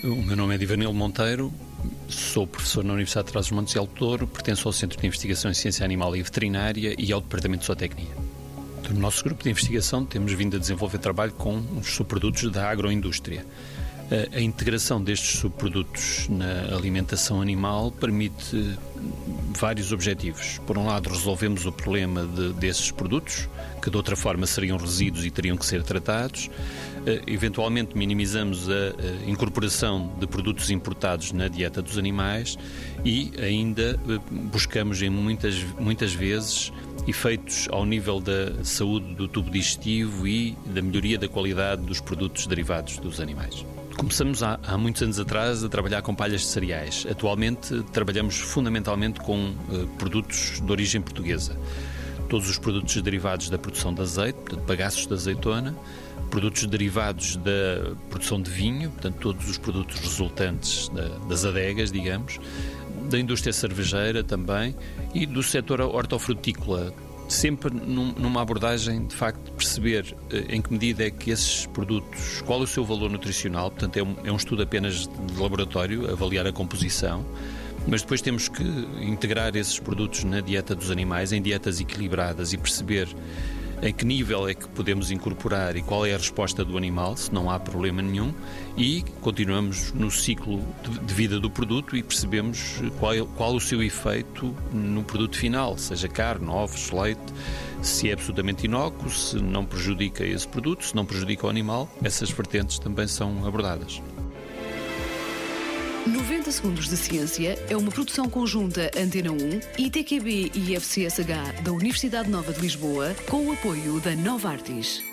O meu nome é Divanil Monteiro, sou professor na Universidade de Trás-os-Montes e Alto Douro, pertenço ao Centro de Investigação em Ciência Animal e Veterinária e ao Departamento de Zootecnia. No nosso grupo de investigação temos vindo a desenvolver trabalho com os subprodutos da agroindústria. A integração destes subprodutos na alimentação animal permite vários objetivos. Por um lado, resolvemos o problema desses produtos, que de outra forma seriam resíduos e teriam que ser tratados. Eventualmente, minimizamos a incorporação de produtos importados na dieta dos animais e ainda buscamos em muitas vezes efeitos ao nível da saúde do tubo digestivo e da melhoria da qualidade dos produtos derivados dos animais. Começamos há muitos anos atrás a trabalhar com palhas de cereais. Atualmente trabalhamos fundamentalmente com produtos de origem portuguesa. Todos os produtos derivados da produção de azeite, portanto, bagaços de azeitona, produtos derivados da produção de vinho, portanto, todos os produtos resultantes das adegas, digamos, da indústria cervejeira também e do setor hortofrutícola, sempre numa abordagem, de facto, de perceber em que medida é que esses produtos, qual é o seu valor nutricional, portanto é um estudo apenas de laboratório, avaliar a composição, mas depois temos que integrar esses produtos na dieta dos animais, em dietas equilibradas e perceber em que nível é que podemos incorporar e qual é a resposta do animal, se não há problema nenhum, e continuamos no ciclo de vida do produto e percebemos qual o seu efeito no produto final, seja carne, ovos, leite, se é absolutamente inócuo, se não prejudica esse produto, se não prejudica o animal. Essas vertentes também são abordadas. 90 Segundos de Ciência é uma produção conjunta Antena 1, ITQB e FCSH da Universidade Nova de Lisboa, com o apoio da Novartis.